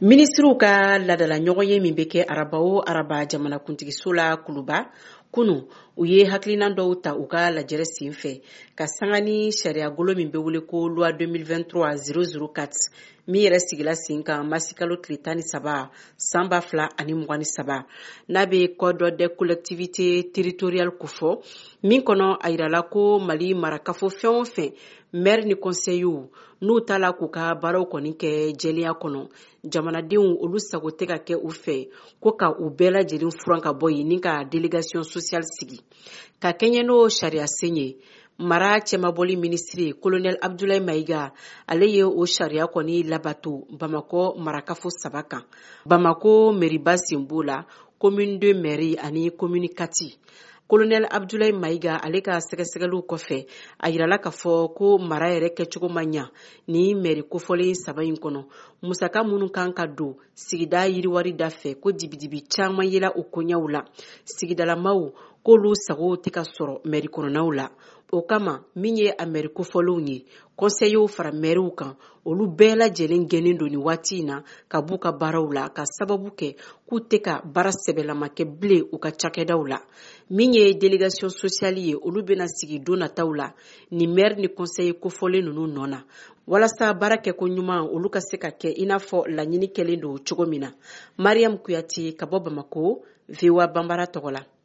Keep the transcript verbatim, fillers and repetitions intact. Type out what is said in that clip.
Ministru ka ladala ɲɔgɔn ye min bɛ kɛ araba o araba jamanakuntigiso la Kuluba kunu u ye hakilinan dɔw ta u ka lajɛrɛ sen fɛ ka sanga ni sariyagolo min bɛ wele ko loi deux mille vingt-trois zéro zéro quatre min yɛrɛ sigila sen kan masikalo tile tan ni saba san ba fila ani mugan ni saba n'a bɛ code des collectivités territoriales kofɔ min kɔnɔ a yirala ko Mali marakafo fɛn o fɛn maire ni conseillers n'u ta la k'u ka baaraw kɔni kɛ jɛlenya kɔnɔ jamanadenw olu sago tɛ ka kɛ u fɛ ko ka u bɛɛ lajɛlen furan ka bɔ yen ni ka délégation sociale sigi ka kɛɲɛ n'o sariya sen ye mara cɛmabɔli ministre colonel Abdoulaye Maïga ale ye o sariya kɔni labato Bamakɔ marakafo saba kan Bamako mairie sen b'o la commune deux mairie ani commune kati colonel Abdoulaye Maïga ale ka sɛgɛsɛgɛliw kɔfɛ a yirala k'a fɔ ko mara yɛrɛ kɛcogo ma ɲa ni mairie kofɔlen saba in kɔnɔ musaka minnu kan ka don sigida yiriwari da fɛ ko dibidibi caman yela o koɲɛw la sigidalamaw k'olu sago tɛ ka sɔrɔ mairie kɔnɔnaw la o kama min ye a mairie kofɔlenw ye conseillers fara maires kan olu bɛɛ lajɛlen gɛnnen don ni waati in na ka b'u ka baaraw la ka sababu kɛ k'u tɛ ka baara sɛbɛlama kɛ bilen u ka cakɛdaw la min ye délégation sociale ye olu bɛna sigi don nataw la ni maire ni conseiller kofɔlen ninnu nɔ na walasa baara kɛko ɲuman olu ka se ka kɛ i n'a fɔ laɲini kɛlen don cogo min na Mariam Kuyate ka bɔ Bamako V O A Banbara tɔgɔ la.